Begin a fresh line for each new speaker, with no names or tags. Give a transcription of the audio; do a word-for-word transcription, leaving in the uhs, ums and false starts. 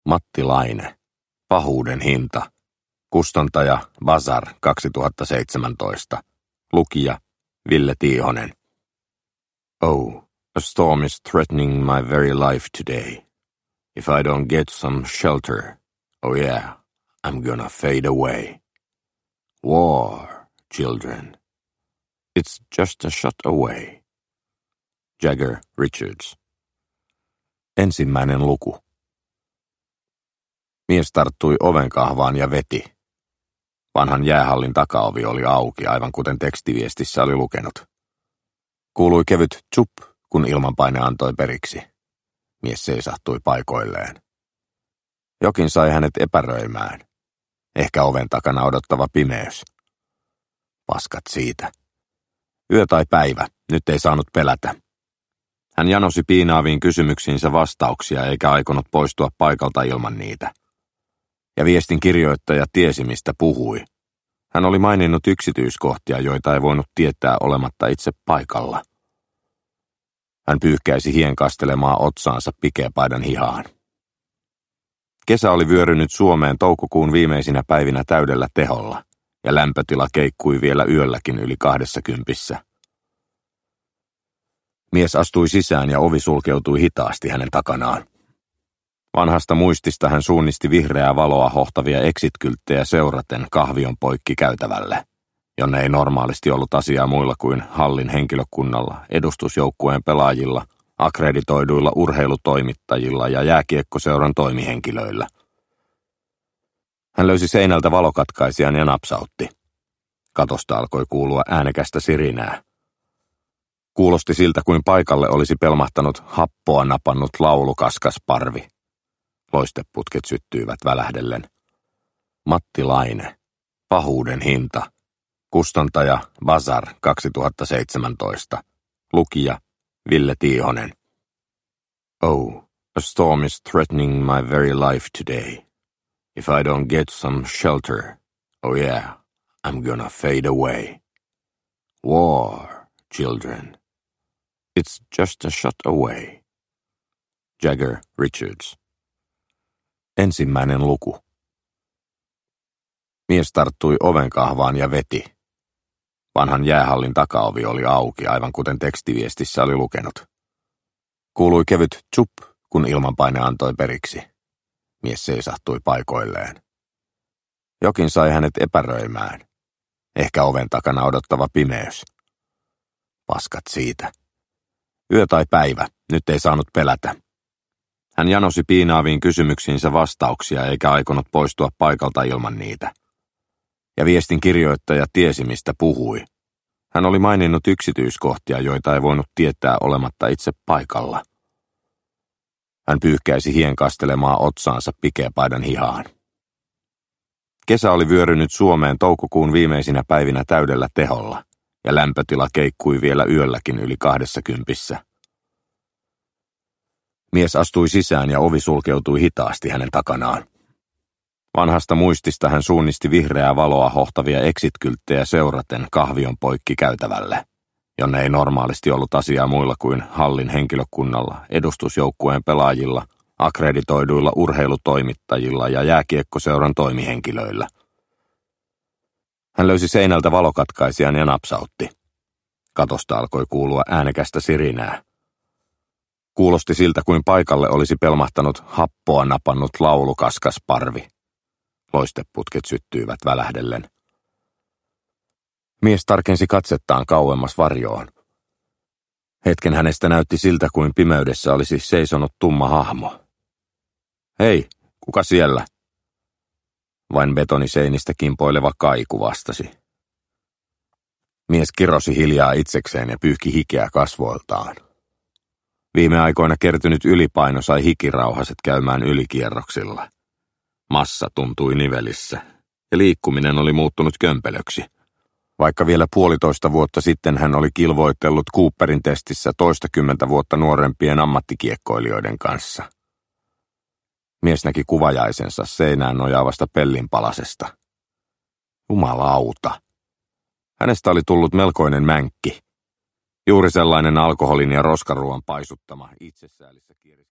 Matti Laine. Pahuuden hinta. Kustantaja Bazar kaksituhattaseitsemäntoista. Lukija Ville Tiihonen. Oh, a storm is threatening my very life today. If I don't get some shelter, oh yeah, I'm gonna fade away. War, children. It's just a shot away. Jagger Richards. Ensimmäinen luku. Mies tarttui ovenkahvaan ja veti. Vanhan jäähallin takaovi oli auki, aivan kuten tekstiviestissä oli lukenut. Kuului kevyt tsup, kun ilmanpaine antoi periksi. Mies seisahtui paikoilleen. Jokin sai hänet epäröimään. Ehkä oven takana odottava pimeys. Paskat siitä. Yö tai päivä, nyt ei saanut pelätä. Hän janosi piinaaviin kysymyksiinsä vastauksia eikä aikonut poistua paikalta ilman niitä. Ja viestin kirjoittaja tiesi, mistä puhui. Hän oli maininnut yksityiskohtia, joita ei voinut tietää olematta itse paikalla. Hän pyyhkäisi hien kastelemaan otsaansa pikeapaidan hihaan. Kesä oli vyörynyt Suomeen toukokuun viimeisinä päivinä täydellä teholla, ja lämpötila keikkui vielä yölläkin yli kahdessakympissä. Mies astui sisään ja ovi sulkeutui hitaasti hänen takanaan. Vanhasta muistista hän suunnisti vihreää valoa hohtavia exit-kylttejä seuraten kahvion poikki käytävälle, jonne ei normaalisti ollut asiaa muilla kuin hallin henkilökunnalla, edustusjoukkueen pelaajilla, akkreditoiduilla urheilutoimittajilla ja jääkiekkoseuran toimihenkilöillä. Hän löysi seinältä valokatkaisijan ja napsautti. Katosta alkoi kuulua äänekästä sirinää. Kuulosti siltä, kuin paikalle olisi pelmahtanut happoa napannut laulukaskas parvi. Loisteputket syttyivät välähdellen. Matti Laine. Pahuuden hinta. Kustantaja Bazar kaksituhattaseitsemäntoista. Lukija Ville Tiihonen. Oh, a storm is threatening my very life today. If I don't get some shelter, oh yeah, I'm gonna fade away. War, children. It's just a shot away. Jagger Richards. Ensimmäinen luku. Mies tarttui ovenkahvaan ja veti. Vanhan jäähallin takaovi oli auki, aivan kuten tekstiviestissä oli lukenut. Kuului kevyt tsup, kun ilmanpaine antoi periksi. Mies seisahtui paikoilleen. Jokin sai hänet epäröimään. Ehkä oven takana odottava pimeys. Paskat siitä. Yö tai päivä, nyt ei saanut pelätä. Hän janosi piinaaviin kysymyksiinsä vastauksia eikä aikonut poistua paikalta ilman niitä. Ja viestin kirjoittaja tiesi, mistä puhui. Hän oli maininnut yksityiskohtia, joita ei voinut tietää olematta itse paikalla. Hän pyyhkäisi hien kastelemaan otsaansa pikeapaidan hihaan. Kesä oli vyörynyt Suomeen toukokuun viimeisinä päivinä täydellä teholla, ja lämpötila keikkui vielä yölläkin yli kahdessakympissä. Mies astui sisään ja ovi sulkeutui hitaasti hänen takanaan. Vanhasta muistista hän suunnisti vihreää valoa hohtavia exit-kylttejä seuraten kahvion poikki käytävälle, jonne ei normaalisti ollut asiaa muilla kuin hallin henkilökunnalla, edustusjoukkueen pelaajilla, akkreditoiduilla urheilutoimittajilla ja jääkiekkoseuran toimihenkilöillä. Hän löysi seinältä valokatkaisijan ja napsautti. Katosta alkoi kuulua äänekästä sirinää. Kuulosti siltä, kuin paikalle olisi pelmahtanut happoa napannut laulukaskas parvi. Loisteputket syttyivät välähdellen. Mies tarkensi katsettaan kauemmas varjoon. Hetken hänestä näytti siltä, kuin pimeydessä olisi seisonut tumma hahmo. Hei, kuka siellä? Vain betoniseinistä kimpoileva kaiku vastasi. Mies kirosi hiljaa itsekseen ja pyyhki hikeä kasvoiltaan. Viime aikoina kertynyt ylipaino sai hikirauhaset käymään ylikierroksilla. Massa tuntui nivelissä, ja liikkuminen oli muuttunut kömpelöksi. Vaikka vielä puolitoista vuotta sitten hän oli kilvoitellut Cooperin testissä toistakymmentä vuotta nuorempien ammattikiekkoilijoiden kanssa. Mies näki kuvajaisensa seinään nojaavasta pellinpalasesta. Jumalauta. Hänestä oli tullut melkoinen mänkki. Juuri sellainen alkoholin ja roskaruuan paisuttama itsesäälissä kieris.